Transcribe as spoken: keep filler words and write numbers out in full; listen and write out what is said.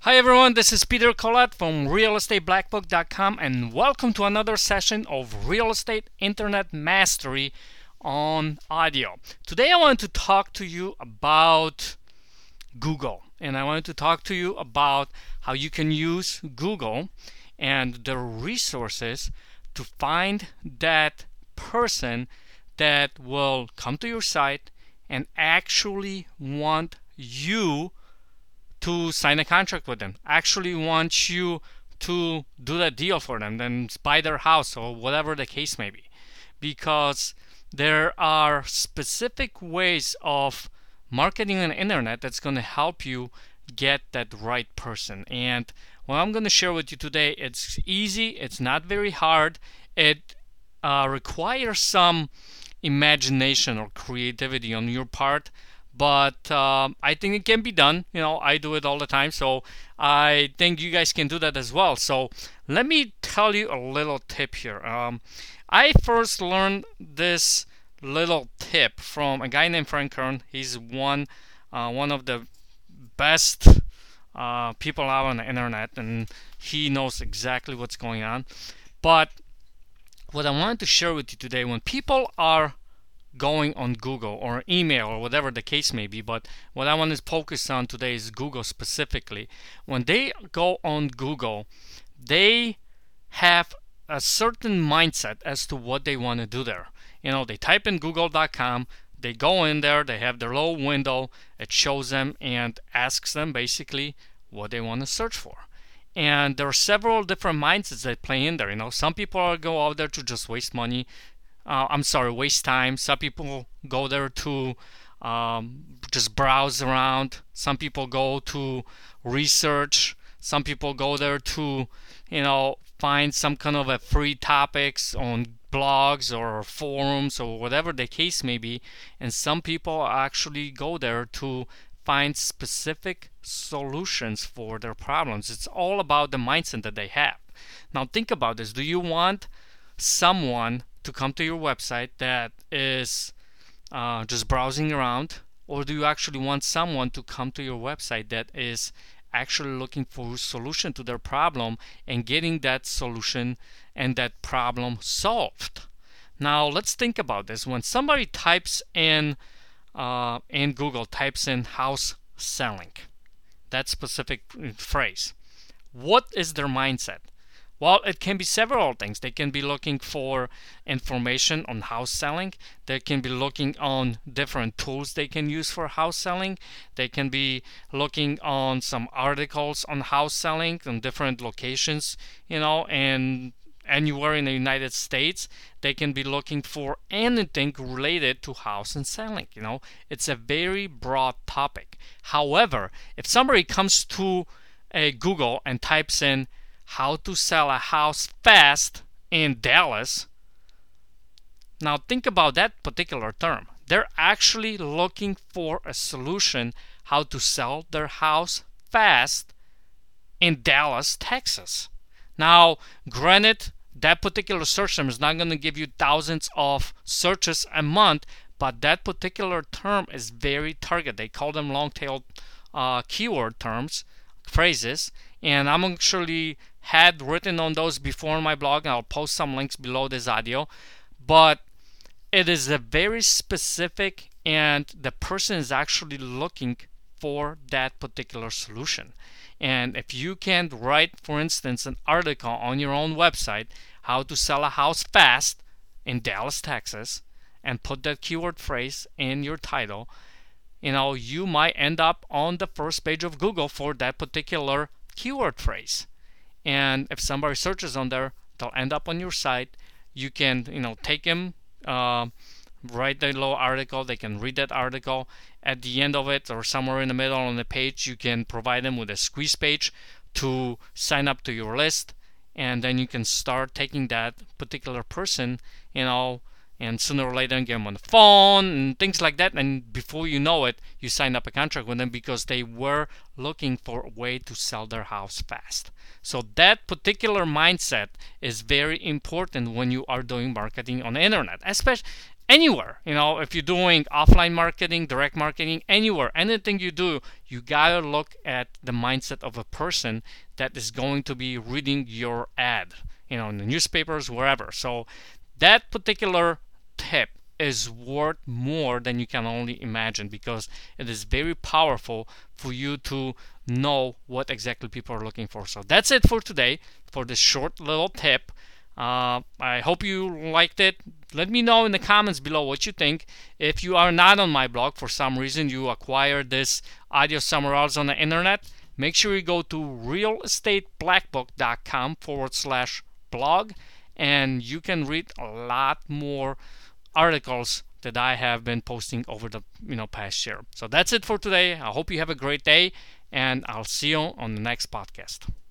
Hi everyone, this is Peter Collette from real estate black book dot com and welcome to another session of Real Estate Internet Mastery on audio. Today I want to talk to you about Google, and I wanted to talk to you about how you can use Google and the resources to find that person that will come to your site and actually want you to sign a contract with them, actually want you to do that deal for them, then buy their house or whatever the case may be. Because there are specific ways of marketing on the internet that's going to help you get that right person. And what I'm going to share with you today, it's easy, it's not very hard. It uh, requires some imagination or creativity on your part, but um, I think it can be done. You know, I do it all the time, so I think you guys can do that as well. So let me tell you a little tip here. Um, I first learned this little tip from a guy named Frank Kern. He's one uh, one of the best uh, people out on the internet, and he knows exactly what's going on. But what I wanted to share with you today, when people are going on Google or email or whatever the case may be, but what I want to focus on today is Google specifically. When they go on Google, they have a certain mindset as to what they want to do there. You know, they type in google dot com, they go in there, they have their little window, it shows them and asks them basically what they want to search for. And there are several different mindsets that play in there. You know, some people are go out there to just waste money. Uh, I'm sorry, waste time. Some people go there to um, just browse around. Some people go to research. Some people go there to, you know, find some kind of a free topics on blogs or forums or whatever the case may be. And some people actually go there to find specific solutions for their problems. It's all about the mindset that they have. Now think about this. Do you want someone to come to your website that is uh, just browsing around, or do you actually want someone to come to your website that is actually looking for a solution to their problem and getting that solution and that problem solved? Now let's think about this. When somebody types in uh, in Google, types in house selling, that specific phrase, what is their mindset? Well, it can be several things. They can be looking for information on house selling. They can be looking on different tools they can use for house selling. They can be looking on some articles on house selling in different locations, you know, and anywhere in the United States. They can be looking for anything related to house and selling. You know, it's a very broad topic. However, if somebody comes to a Google and types in how to sell a house fast in Dallas. Now think about that particular term. They're actually looking for a solution how to sell their house fast in Dallas, Texas. Now, granted, that particular search term is not going to give you thousands of searches a month, but that particular term is very targeted. They call them long-tailed uh, keyword terms, phrases, and I'm actually had written on those before on my blog, and I'll post some links below this audio. But it is a very specific, and the person is actually looking for that particular solution. And if you can write, for instance, an article on your own website, how to sell a house fast in Dallas, Texas, and put that keyword phrase in your title, you know, you might end up on the first page of Google for that particular keyword phrase. And if somebody searches on there, they'll end up on your site. You can, you know, take them, uh, write the little article. They can read that article. At the end of it, or somewhere in the middle on the page, you can provide them with a squeeze page to sign up to your list, and then you can start taking that particular person, you know, and sooner or later get them on the phone and things like that. And before you know it, you sign up a contract with them because they were looking for a way to sell their house fast. So that particular mindset is very important when you are doing marketing on the internet, especially anywhere. You know, if you're doing offline marketing, direct marketing, anywhere, anything you do, you gotta look at the mindset of a person that is going to be reading your ad, you know, in the newspapers, wherever. So that particular tip is worth more than you can only imagine, because it is very powerful for you to know what exactly people are looking for. So that's it for today, for this short little tip. Uh, I hope you liked it. Let me know in the comments below what you think. If you are not on my blog, for some reason you acquired this audio somewhere else on the internet, make sure you go to realestateblackbook.com forward slash blog, and you can read a lot more articles that I have been posting over the you know past year. So that's it for today. I hope you have a great day, and I'll see you on the next podcast.